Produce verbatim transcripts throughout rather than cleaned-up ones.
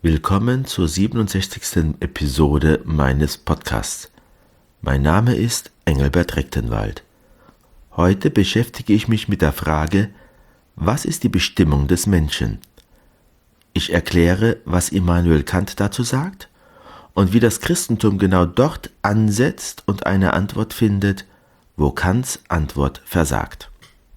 Willkommen zur siebenundsechzigsten Episode meines Podcasts. Mein Name ist Engelbert Rechtenwald. Heute beschäftige ich mich mit der Frage, was ist die Bestimmung des Menschen? Ich erkläre, was Immanuel Kant dazu sagt und wie das Christentum genau dort ansetzt und eine Antwort findet, wo Kants Antwort versagt.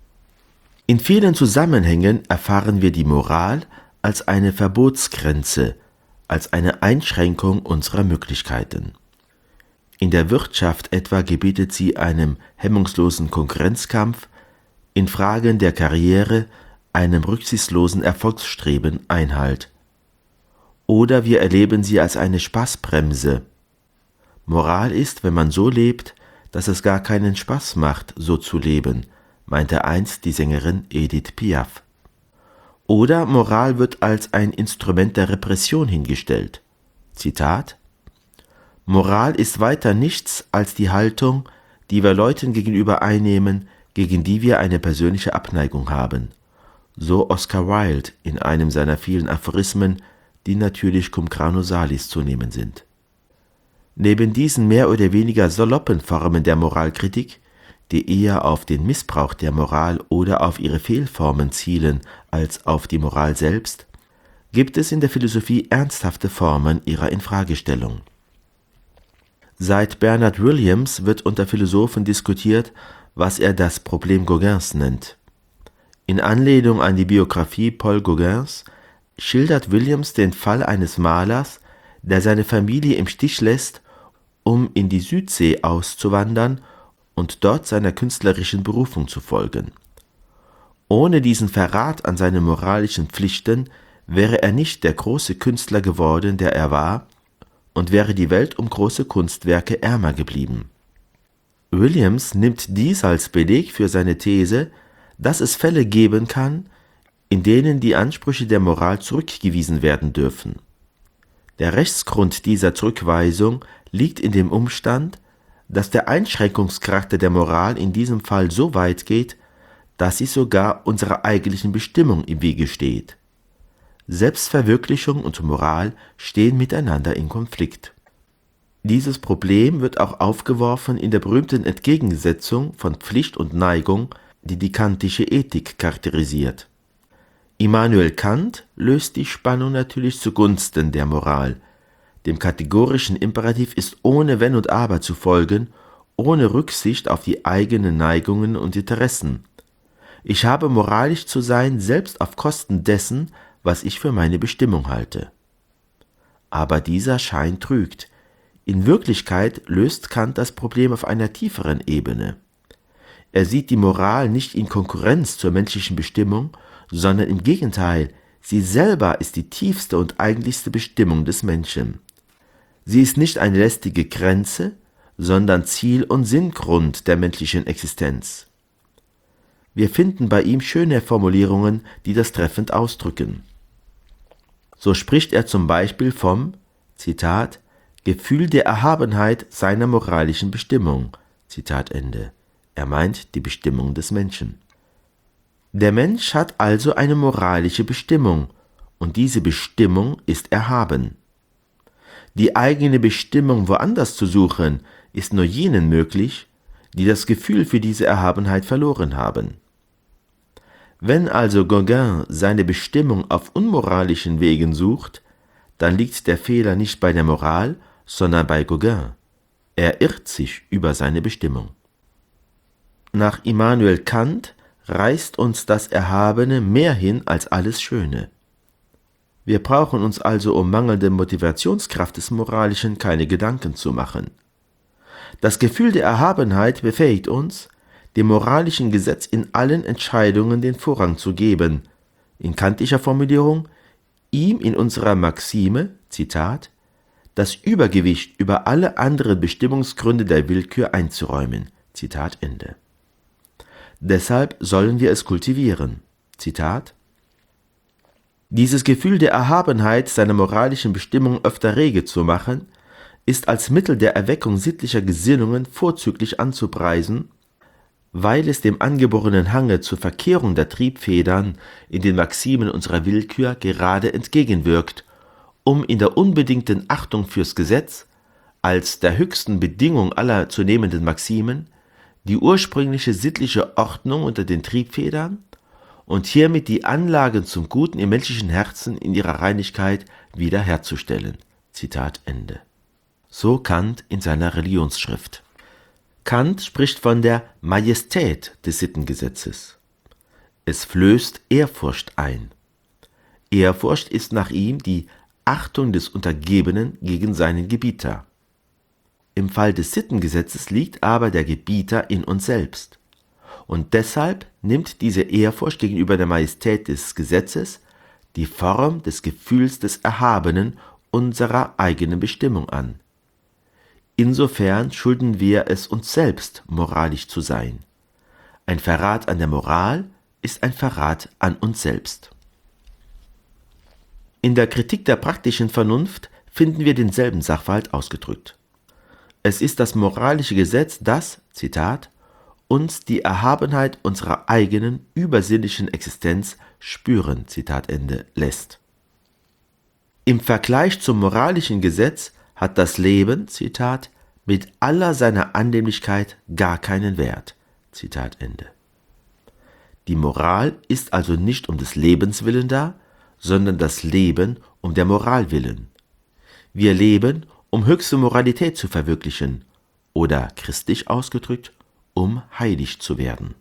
In vielen Zusammenhängen erfahren wir die Moral als eine Verbotsgrenze, als eine Einschränkung unserer Möglichkeiten. In der Wirtschaft etwa gebietet sie einem hemmungslosen Konkurrenzkampf, in Fragen der Karriere einem rücksichtslosen Erfolgsstreben Einhalt. Oder wir erleben sie als eine Spaßbremse. Moral ist, wenn man so lebt, dass es gar keinen Spaß macht, so zu leben, meinte einst die Sängerin Edith Piaf. Oder Moral wird als ein Instrument der Repression hingestellt. Zitat: Moral ist weiter nichts als die Haltung, die wir Leuten gegenüber einnehmen, gegen die wir eine persönliche Abneigung haben. So Oscar Wilde in einem seiner vielen Aphorismen, die natürlich cum grano salis zu nehmen sind. Neben diesen mehr oder weniger saloppen Formen der Moralkritik, die eher auf den Missbrauch der Moral oder auf ihre Fehlformen zielen als auf die Moral selbst, gibt es in der Philosophie ernsthafte Formen ihrer Infragestellung. Seit Bernard Williams wird unter Philosophen diskutiert, was er das Problem Gauguins nennt. In Anlehnung an die Biografie Paul Gauguins schildert Williams den Fall eines Malers, der seine Familie im Stich lässt, um in die Südsee auszuwandern und dort seiner künstlerischen Berufung zu folgen. Ohne diesen Verrat an seine moralischen Pflichten wäre er nicht der große Künstler geworden, der er war, und wäre die Welt um große Kunstwerke ärmer geblieben. Williams nimmt dies als Beleg für seine These, dass es Fälle geben kann, in denen die Ansprüche der Moral zurückgewiesen werden dürfen. Der Rechtsgrund dieser Zurückweisung liegt in dem Umstand, dass der Einschränkungscharakter der Moral in diesem Fall so weit geht, dass sie sogar unserer eigentlichen Bestimmung im Wege steht. Selbstverwirklichung und Moral stehen miteinander in Konflikt. Dieses Problem wird auch aufgeworfen in der berühmten Entgegensetzung von Pflicht und Neigung, die die kantische Ethik charakterisiert. Immanuel Kant löst die Spannung natürlich zugunsten der Moral. Dem kategorischen Imperativ ist ohne Wenn und Aber zu folgen, ohne Rücksicht auf die eigenen Neigungen und Interessen. Ich habe moralisch zu sein, selbst auf Kosten dessen, was ich für meine Bestimmung halte. Aber dieser Schein trügt. In Wirklichkeit löst Kant das Problem auf einer tieferen Ebene. Er sieht die Moral nicht in Konkurrenz zur menschlichen Bestimmung, sondern im Gegenteil, sie selber ist die tiefste und eigentlichste Bestimmung des Menschen. Sie ist nicht eine lästige Grenze, sondern Ziel und Sinngrund der menschlichen Existenz. Wir finden bei ihm schöne Formulierungen, die das treffend ausdrücken. So spricht er zum Beispiel vom, Zitat, Gefühl der Erhabenheit seiner moralischen Bestimmung, Zitat Ende. Er meint die Bestimmung des Menschen. Der Mensch hat also eine moralische Bestimmung, und diese Bestimmung ist erhaben. Die eigene Bestimmung woanders zu suchen, ist nur jenen möglich, die das Gefühl für diese Erhabenheit verloren haben. Wenn also Gauguin seine Bestimmung auf unmoralischen Wegen sucht, dann liegt der Fehler nicht bei der Moral, sondern bei Gauguin. Er irrt sich über seine Bestimmung. Nach Immanuel Kant reißt uns das Erhabene mehr hin als alles Schöne. Wir brauchen uns also um mangelnde Motivationskraft des Moralischen keine Gedanken zu machen. Das Gefühl der Erhabenheit befähigt uns, dem moralischen Gesetz in allen Entscheidungen den Vorrang zu geben, in kantischer Formulierung, ihm in unserer Maxime, Zitat, das Übergewicht über alle anderen Bestimmungsgründe der Willkür einzuräumen, Zitat Ende. Deshalb sollen wir es kultivieren, Zitat, dieses Gefühl der Erhabenheit seiner moralischen Bestimmung öfter rege zu machen, ist als Mittel der Erweckung sittlicher Gesinnungen vorzüglich anzupreisen, weil es dem angeborenen Hange zur Verkehrung der Triebfedern in den Maximen unserer Willkür gerade entgegenwirkt um in der unbedingten Achtung fürs Gesetz als der höchsten Bedingung aller zu nehmenden Maximen die ursprüngliche sittliche Ordnung unter den Triebfedern und hiermit die Anlagen zum Guten im menschlichen Herzen in ihrer Reinigkeit wiederherzustellen. Zitat Ende. So Kant in seiner Religionsschrift. Kant spricht von der Majestät des Sittengesetzes. Es flößt Ehrfurcht ein. Ehrfurcht ist nach ihm die Achtung des Untergebenen gegen seinen Gebieter. Im Fall des Sittengesetzes liegt aber der Gebieter in uns selbst. Und deshalb nimmt diese Ehrfurcht gegenüber der Majestät des Gesetzes die Form des Gefühls des Erhabenen unserer eigenen Bestimmung an. Insofern schulden wir es uns selbst, moralisch zu sein. Ein Verrat an der Moral ist ein Verrat an uns selbst. In der Kritik der praktischen Vernunft finden wir denselben Sachverhalt ausgedrückt. Es ist das moralische Gesetz, das, Zitat, uns die Erhabenheit unserer eigenen übersinnlichen Existenz spüren, Zitat Ende, lässt. Im Vergleich zum moralischen Gesetz hat das Leben, Zitat, mit aller seiner Annehmlichkeit gar keinen Wert, Zitat Ende. Die Moral ist also nicht um des Lebens willen da, sondern das Leben um der Moral willen. Wir leben, um höchste Moralität zu verwirklichen oder, christlich ausgedrückt, um heilig zu werden.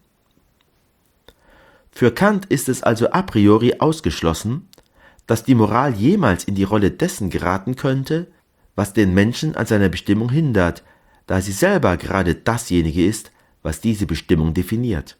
Für Kant ist es also a priori ausgeschlossen, dass die Moral jemals in die Rolle dessen geraten könnte, was den Menschen an seiner Bestimmung hindert, da sie selber gerade dasjenige ist, was diese Bestimmung definiert.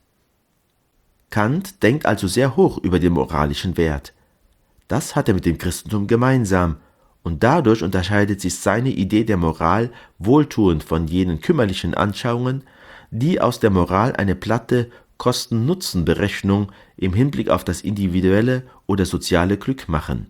Kant denkt also sehr hoch über den moralischen Wert. Das hat er mit dem Christentum gemeinsam, und dadurch unterscheidet sich seine Idee der Moral wohltuend von jenen kümmerlichen Anschauungen, die aus der Moral eine platte Kosten-Nutzen-Berechnung im Hinblick auf das individuelle oder soziale Glück machen.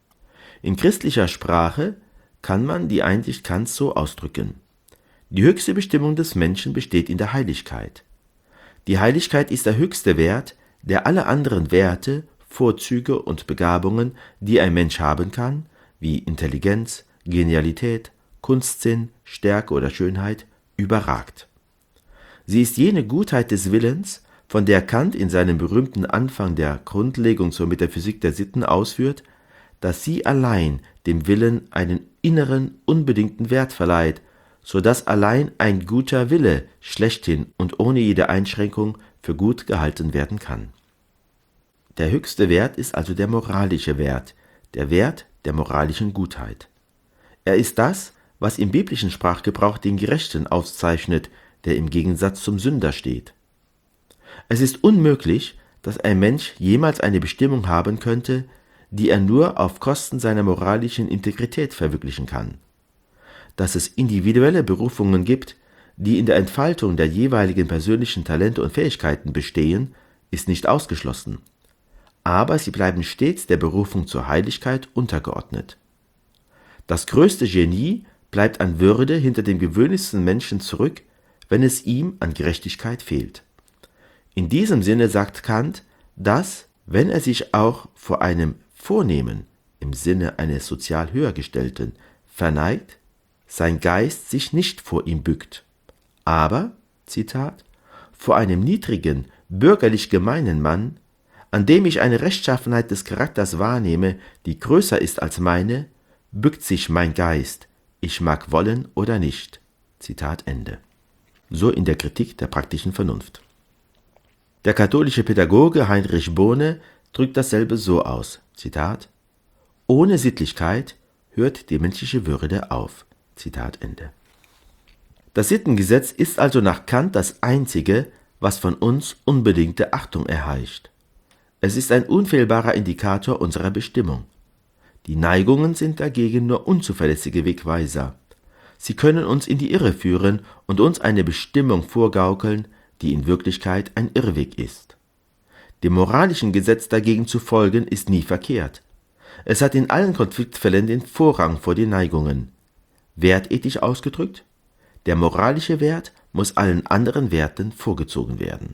In christlicher Sprache kann man die Einsicht Kants so ausdrücken: Die höchste Bestimmung des Menschen besteht in der Heiligkeit. Die Heiligkeit ist der höchste Wert, der alle anderen Werte, Vorzüge und Begabungen, die ein Mensch haben kann, wie Intelligenz, Genialität, Kunstsinn, Stärke oder Schönheit, überragt. Sie ist jene Gutheit des Willens, von der Kant in seinem berühmten Anfang der Grundlegung zur Metaphysik der Sitten ausführt, dass sie allein dem Willen einen inneren, unbedingten Wert verleiht, so dass allein ein guter Wille schlechthin und ohne jede Einschränkung für gut gehalten werden kann. Der höchste Wert ist also der moralische Wert, der Wert der moralischen Gutheit. Er ist das, was im biblischen Sprachgebrauch den Gerechten auszeichnet, der im Gegensatz zum Sünder steht. Es ist unmöglich, dass ein Mensch jemals eine Bestimmung haben könnte, die er nur auf Kosten seiner moralischen Integrität verwirklichen kann. Dass es individuelle Berufungen gibt, die in der Entfaltung der jeweiligen persönlichen Talente und Fähigkeiten bestehen, ist nicht ausgeschlossen. Aber sie bleiben stets der Berufung zur Heiligkeit untergeordnet. Das größte Genie bleibt an Würde hinter dem gewöhnlichsten Menschen zurück, wenn es ihm an Gerechtigkeit fehlt. In diesem Sinne sagt Kant, dass, wenn er sich auch vor einem Vornehmen, im Sinne eines sozial Höhergestellten, verneigt, sein Geist sich nicht vor ihm bückt, aber, Zitat, vor einem niedrigen, bürgerlich gemeinen Mann, an dem ich eine Rechtschaffenheit des Charakters wahrnehme, die größer ist als meine, bückt sich mein Geist, ich mag wollen oder nicht. Zitat Ende. So in der Kritik der praktischen Vernunft. Der katholische Pädagoge Heinrich Bohne drückt dasselbe so aus, Zitat, ohne Sittlichkeit hört die menschliche Würde auf. Zitat Ende. Das Sittengesetz ist also nach Kant das Einzige, was von uns unbedingte Achtung erheischt. Es ist ein unfehlbarer Indikator unserer Bestimmung. Die Neigungen sind dagegen nur unzuverlässige Wegweiser. Sie können uns in die Irre führen und uns eine Bestimmung vorgaukeln, die in Wirklichkeit ein Irrweg ist. Dem moralischen Gesetz dagegen zu folgen, ist nie verkehrt. Es hat in allen Konfliktfällen den Vorrang vor den Neigungen. Wertethisch ausgedrückt, der moralische Wert muss allen anderen Werten vorgezogen werden.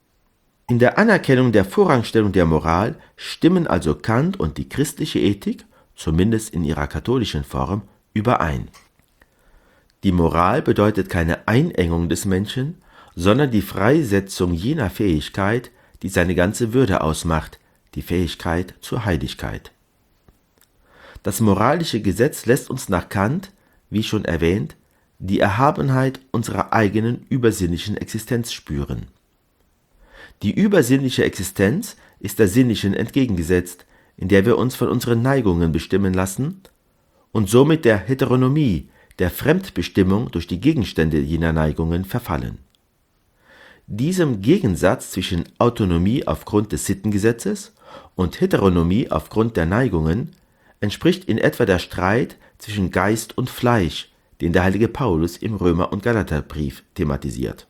In der Anerkennung der Vorrangstellung der Moral stimmen also Kant und die christliche Ethik, zumindest in ihrer katholischen Form, überein. Die Moral bedeutet keine Einengung des Menschen, sondern die Freisetzung jener Fähigkeit, die seine ganze Würde ausmacht, die Fähigkeit zur Heiligkeit. Das moralische Gesetz lässt uns nach Kant, wie schon erwähnt, die Erhabenheit unserer eigenen übersinnlichen Existenz spüren. Die übersinnliche Existenz ist der sinnlichen entgegengesetzt, in der wir uns von unseren Neigungen bestimmen lassen und somit der Heteronomie, der Fremdbestimmung durch die Gegenstände jener Neigungen verfallen. Diesem Gegensatz zwischen Autonomie aufgrund des Sittengesetzes und Heteronomie aufgrund der Neigungen entspricht in etwa der Streit zwischen Geist und Fleisch, den der heilige Paulus im Römer- und Galaterbrief thematisiert.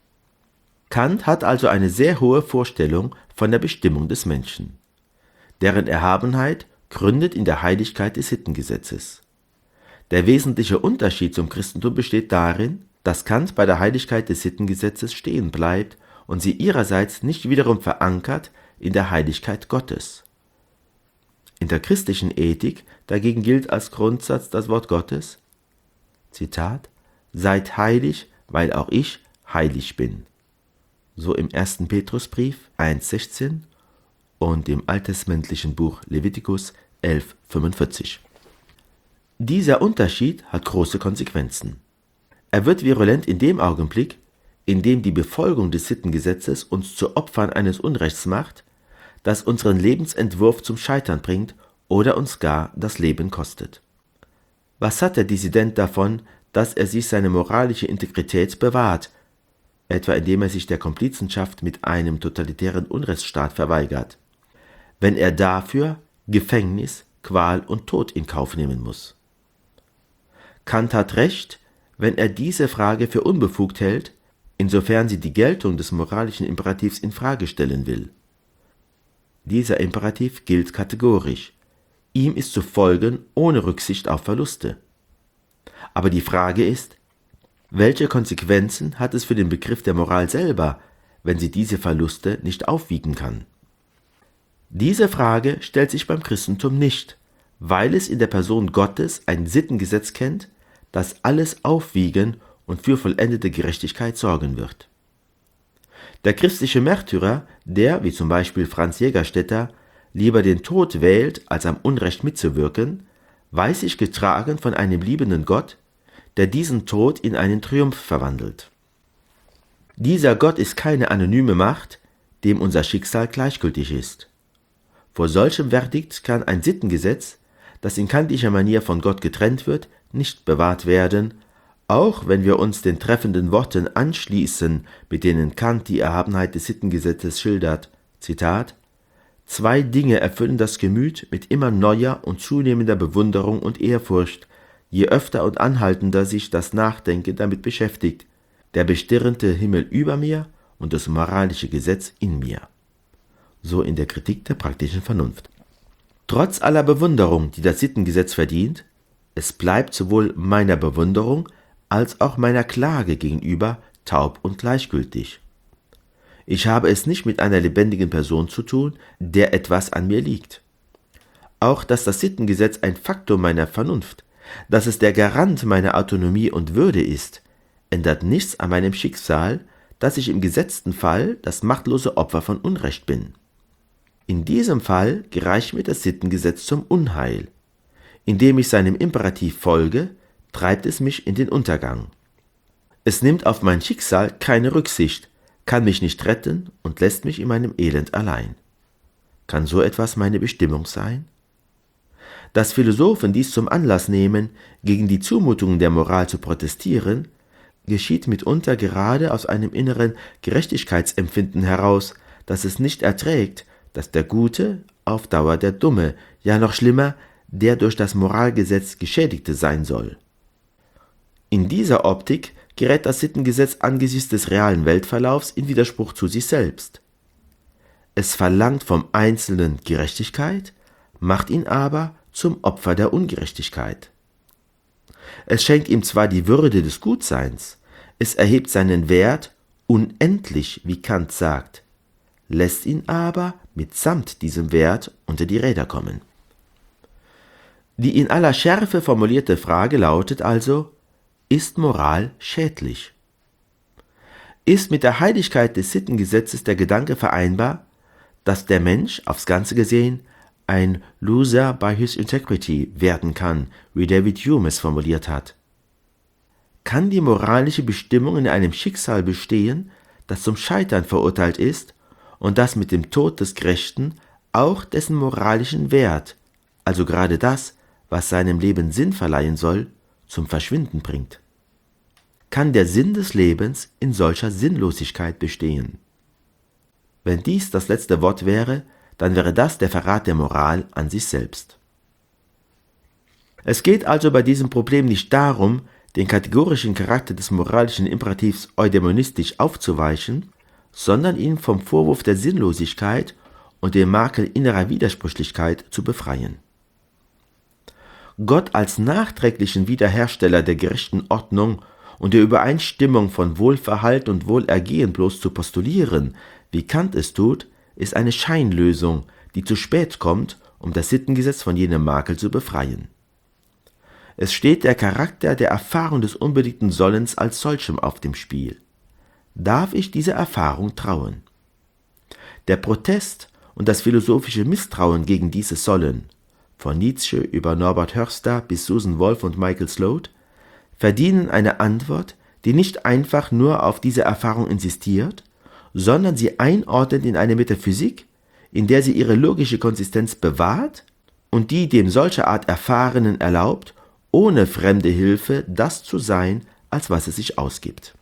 Kant hat also eine sehr hohe Vorstellung von der Bestimmung des Menschen. Deren Erhabenheit gründet in der Heiligkeit des Sittengesetzes. Der wesentliche Unterschied zum Christentum besteht darin, dass Kant bei der Heiligkeit des Sittengesetzes stehen bleibt und sie ihrerseits nicht wiederum verankert in der Heiligkeit Gottes. In der christlichen Ethik dagegen gilt als Grundsatz das Wort Gottes, Zitat, seid heilig, weil auch ich heilig bin. So im ersten Petrusbrief eins sechzehn und im alttestamentlichen Buch Levitikus elf fünfundvierzig. Dieser Unterschied hat große Konsequenzen. Er wird virulent in dem Augenblick, in dem die Befolgung des Sittengesetzes uns zu Opfern eines Unrechts macht, das unseren Lebensentwurf zum Scheitern bringt oder uns gar das Leben kostet. Was hat der Dissident davon, dass er sich seine moralische Integrität bewahrt, etwa indem er sich der Komplizenschaft mit einem totalitären Unrechtsstaat verweigert, wenn er dafür Gefängnis, Qual und Tod in Kauf nehmen muss? Kant hat recht, wenn er diese Frage für unbefugt hält, insofern sie die Geltung des moralischen Imperativs in Frage stellen will. Dieser Imperativ gilt kategorisch. Ihm ist zu folgen ohne Rücksicht auf Verluste. Aber die Frage ist, welche Konsequenzen hat es für den Begriff der Moral selber, wenn sie diese Verluste nicht aufwiegen kann? Diese Frage stellt sich beim Christentum nicht, weil es in der Person Gottes ein Sittengesetz kennt, das alles aufwiegen und für vollendete Gerechtigkeit sorgen wird. Der christliche Märtyrer, der, wie zum Beispiel Franz Jägerstätter, lieber den Tod wählt, als am Unrecht mitzuwirken, weiß sich getragen von einem liebenden Gott, der diesen Tod in einen Triumph verwandelt. Dieser Gott ist keine anonyme Macht, dem unser Schicksal gleichgültig ist. Vor solchem Verdikt kann ein Sittengesetz, das in kantischer Manier von Gott getrennt wird, nicht bewahrt werden, auch wenn wir uns den treffenden Worten anschließen, mit denen Kant die Erhabenheit des Sittengesetzes schildert, Zitat, zwei Dinge erfüllen das Gemüt mit immer neuer und zunehmender Bewunderung und Ehrfurcht, je öfter und anhaltender sich das Nachdenken damit beschäftigt, der bestirnte Himmel über mir und das moralische Gesetz in mir. So in der Kritik der praktischen Vernunft. Trotz aller Bewunderung, die das Sittengesetz verdient, es bleibt sowohl meiner Bewunderung als auch meiner Klage gegenüber taub und gleichgültig. Ich habe es nicht mit einer lebendigen Person zu tun, der etwas an mir liegt. Auch dass das Sittengesetz ein Faktum meiner Vernunft, dass es der Garant meiner Autonomie und Würde ist, ändert nichts an meinem Schicksal, dass ich im gesetzten Fall das machtlose Opfer von Unrecht bin. In diesem Fall gereicht mir das Sittengesetz zum Unheil. Indem ich seinem Imperativ folge, treibt es mich in den Untergang. Es nimmt auf mein Schicksal keine Rücksicht, kann mich nicht retten und lässt mich in meinem Elend allein. Kann so etwas meine Bestimmung sein? Dass Philosophen dies zum Anlass nehmen, gegen die Zumutungen der Moral zu protestieren, geschieht mitunter gerade aus einem inneren Gerechtigkeitsempfinden heraus, das es nicht erträgt, dass der Gute auf Dauer der Dumme, ja noch schlimmer, der durch das Moralgesetz Geschädigte sein soll. In dieser Optik gerät das Sittengesetz angesichts des realen Weltverlaufs in Widerspruch zu sich selbst. Es verlangt vom Einzelnen Gerechtigkeit, macht ihn aber zum Opfer der Ungerechtigkeit. Es schenkt ihm zwar die Würde des Gutseins, es erhebt seinen Wert unendlich, wie Kant sagt, lässt ihn aber mitsamt diesem Wert unter die Räder kommen. Die in aller Schärfe formulierte Frage lautet also: Ist Moral schädlich? Ist mit der Heiligkeit des Sittengesetzes der Gedanke vereinbar, dass der Mensch, aufs Ganze gesehen, ein Loser by his integrity werden kann, wie David Hume es formuliert hat? Kann die moralische Bestimmung in einem Schicksal bestehen, das zum Scheitern verurteilt ist und das mit dem Tod des Gerechten auch dessen moralischen Wert, also gerade das, was seinem Leben Sinn verleihen soll, zum Verschwinden bringt? Kann der Sinn des Lebens in solcher Sinnlosigkeit bestehen? Wenn dies das letzte Wort wäre, dann wäre das der Verrat der Moral an sich selbst. Es geht also bei diesem Problem nicht darum, den kategorischen Charakter des moralischen Imperativs eudaimonistisch aufzuweichen, sondern ihn vom Vorwurf der Sinnlosigkeit und dem Makel innerer Widersprüchlichkeit zu befreien. Gott als nachträglichen Wiederhersteller der gerechten Ordnung und der Übereinstimmung von Wohlverhalten und Wohlergehen bloß zu postulieren, wie Kant es tut, ist eine Scheinlösung, die zu spät kommt, um das Sittengesetz von jenem Makel zu befreien. Es steht der Charakter der Erfahrung des unbedingten Sollens als solchem auf dem Spiel. Darf ich dieser Erfahrung trauen? Der Protest und das philosophische Misstrauen gegen dieses Sollen, von Nietzsche über Norbert Hörster bis Susan Wolf und Michael Sloat, verdienen eine Antwort, die nicht einfach nur auf diese Erfahrung insistiert, sondern sie einordnet in eine Metaphysik, in der sie ihre logische Konsistenz bewahrt und die dem solcher Art Erfahrenen erlaubt, ohne fremde Hilfe das zu sein, als was es sich ausgibt.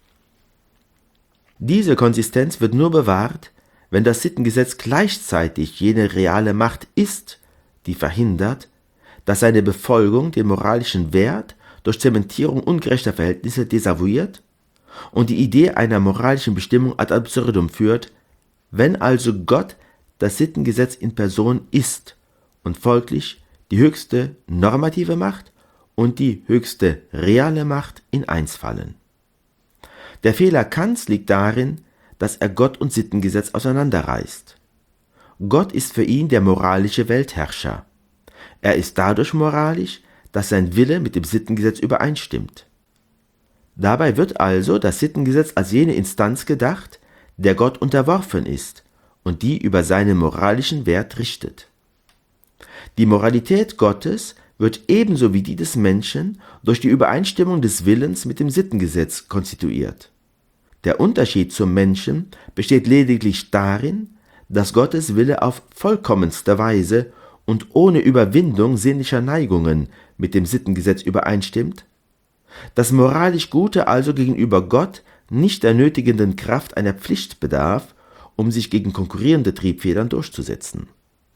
Diese Konsistenz wird nur bewahrt, wenn das Sittengesetz gleichzeitig jene reale Macht ist, die verhindert, dass seine Befolgung den moralischen Wert durch Zementierung ungerechter Verhältnisse desavouiert und die Idee einer moralischen Bestimmung ad absurdum führt, wenn also Gott das Sittengesetz in Person ist und folglich die höchste normative Macht und die höchste reale Macht in eins fallen. Der Fehler Kants liegt darin, dass er Gott und Sittengesetz auseinanderreißt. Gott ist für ihn der moralische Weltherrscher. Er ist dadurch moralisch, dass sein Wille mit dem Sittengesetz übereinstimmt. Dabei wird also das Sittengesetz als jene Instanz gedacht, der Gott unterworfen ist und die über seinen moralischen Wert richtet. Die Moralität Gottes wird ebenso wie die des Menschen durch die Übereinstimmung des Willens mit dem Sittengesetz konstituiert. Der Unterschied zum Menschen besteht lediglich darin, dass Gottes Wille auf vollkommenste Weise und ohne Überwindung sinnlicher Neigungen mit dem Sittengesetz übereinstimmt, das moralisch Gute also gegenüber Gott nicht der nötigenden Kraft einer Pflicht bedarf, um sich gegen konkurrierende Triebfedern durchzusetzen.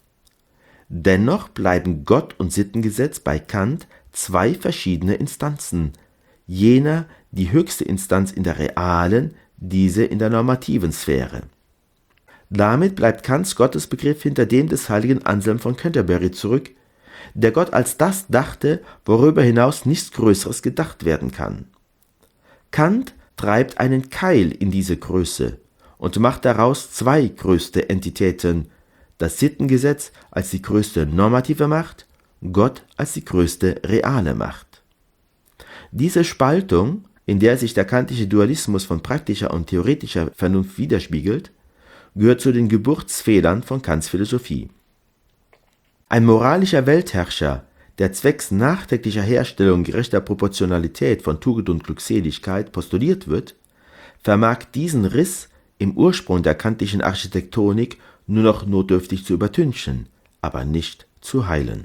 Dennoch bleiben Gott und Sittengesetz bei Kant zwei verschiedene Instanzen, jener die höchste Instanz in der realen, diese in der normativen Sphäre. Damit bleibt Kants Gottesbegriff hinter dem des heiligen Anselm von Canterbury zurück, der Gott als das dachte, worüber hinaus nichts Größeres gedacht werden kann. Kant treibt einen Keil in diese Größe und macht daraus zwei größte Entitäten, das Sittengesetz als die größte normative Macht, Gott als die größte reale Macht. Diese Spaltung, in der sich der kantische Dualismus von praktischer und theoretischer Vernunft widerspiegelt, gehört zu den Geburtsfehlern von Kants Philosophie. Ein moralischer Weltherrscher, der zwecks nachträglicher Herstellung gerechter Proportionalität von Tugend und Glückseligkeit postuliert wird, vermag diesen Riss im Ursprung der kantischen Architektonik nur noch notdürftig zu übertünchen, aber nicht zu heilen.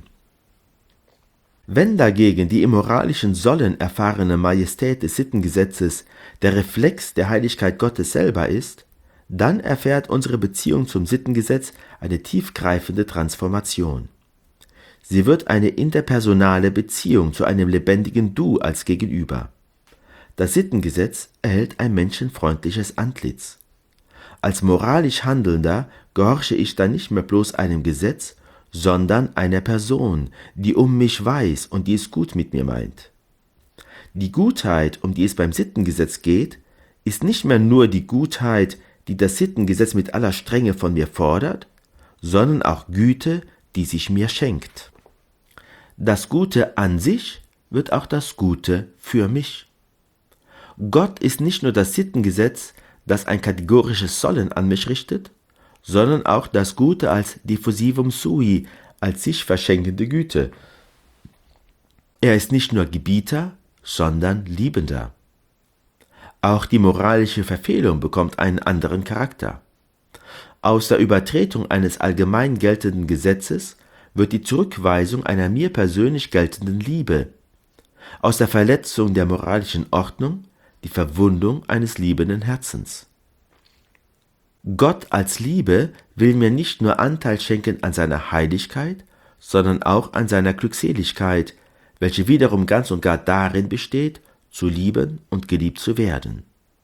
Wenn dagegen die im moralischen Sollen erfahrene Majestät des Sittengesetzes der Reflex der Heiligkeit Gottes selber ist, dann erfährt unsere Beziehung zum Sittengesetz eine tiefgreifende Transformation. Sie wird eine interpersonale Beziehung zu einem lebendigen Du als Gegenüber. Das Sittengesetz erhält ein menschenfreundliches Antlitz. Als moralisch Handelnder gehorche ich dann nicht mehr bloß einem Gesetz, sondern einer Person, die um mich weiß und die es gut mit mir meint. Die Gutheit, um die es beim Sittengesetz geht, ist nicht mehr nur die Gutheit, die das Sittengesetz mit aller Strenge von mir fordert, sondern auch Güte, die sich mir schenkt. das Gute an sich wird auch das Gute für mich. Gott ist nicht nur das Sittengesetz, das ein kategorisches Sollen an mich richtet, sondern auch das Gute als diffusivum sui, als sich verschenkende Güte. Er ist nicht nur Gebieter, sondern Liebender. Auch die moralische Verfehlung bekommt einen anderen Charakter. Aus der Übertretung eines allgemein geltenden Gesetzes wird die Zurückweisung einer mir persönlich geltenden Liebe. Aus der Verletzung der moralischen Ordnung die Verwundung eines liebenden Herzens. Gott als Liebe will mir nicht nur Anteil schenken an seiner Heiligkeit, sondern auch an seiner Glückseligkeit, welche wiederum ganz und gar darin besteht, zu lieben und geliebt zu werden.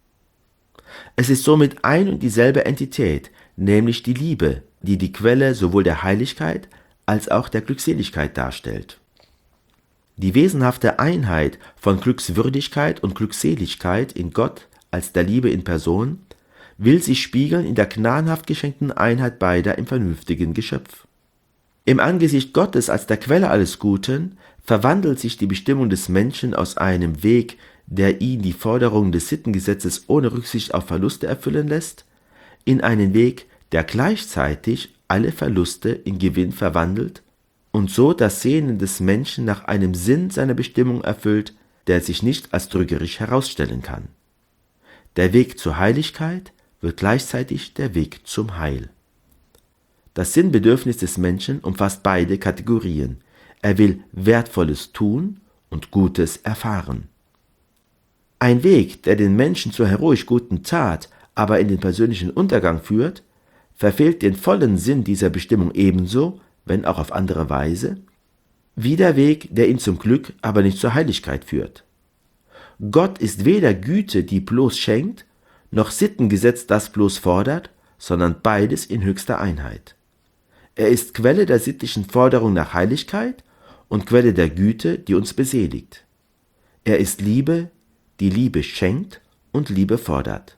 Es ist somit ein und dieselbe Entität, nämlich die Liebe, die die Quelle sowohl der Heiligkeit als auch der Glückseligkeit darstellt. Die wesenhafte Einheit von Glückswürdigkeit und Glückseligkeit in Gott als der Liebe in Person will sich spiegeln in der gnadenhaft geschenkten Einheit beider im vernünftigen Geschöpf. Im Angesicht Gottes als der Quelle alles Guten verwandelt sich die Bestimmung des Menschen aus einem Weg, der ihn die Forderungen des Sittengesetzes ohne Rücksicht auf Verluste erfüllen lässt, in einen Weg, der gleichzeitig alle Verluste in Gewinn verwandelt und so das Sehnen des Menschen nach einem Sinn seiner Bestimmung erfüllt, der sich nicht als trügerisch herausstellen kann. Der Weg zur Heiligkeit wird gleichzeitig der Weg zum Heil. Das Sinnbedürfnis des Menschen umfasst beide Kategorien. Er will Wertvolles tun und Gutes erfahren. Ein Weg, der den Menschen zur heroisch guten Tat, aber in den persönlichen Untergang führt, verfehlt den vollen Sinn dieser Bestimmung ebenso, wenn auch auf andere Weise, wie der Weg, der ihn zum Glück, aber nicht zur Heiligkeit führt. Gott ist weder Güte, die bloß schenkt, noch Sittengesetz, das bloß fordert, sondern beides in höchster Einheit. Er ist Quelle der sittlichen Forderung nach Heiligkeit und Quelle der Güte, die uns beseligt. Er ist Liebe, die Liebe schenkt und Liebe fordert.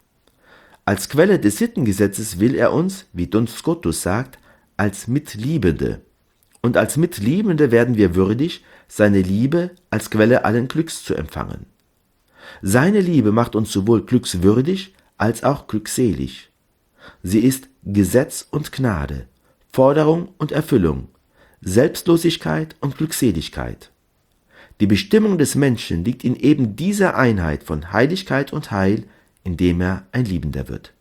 Als Quelle des Sittengesetzes will er uns, wie Duns Scotus sagt, als Mitliebende. Und als Mitliebende werden wir würdig, seine Liebe als Quelle allen Glücks zu empfangen. Seine Liebe macht uns sowohl glückswürdig als auch glückselig. Sie ist Gesetz und Gnade, Forderung und Erfüllung, Selbstlosigkeit und Glückseligkeit. Die Bestimmung des Menschen liegt in eben dieser Einheit von Heiligkeit und Heil, indem er ein Liebender wird.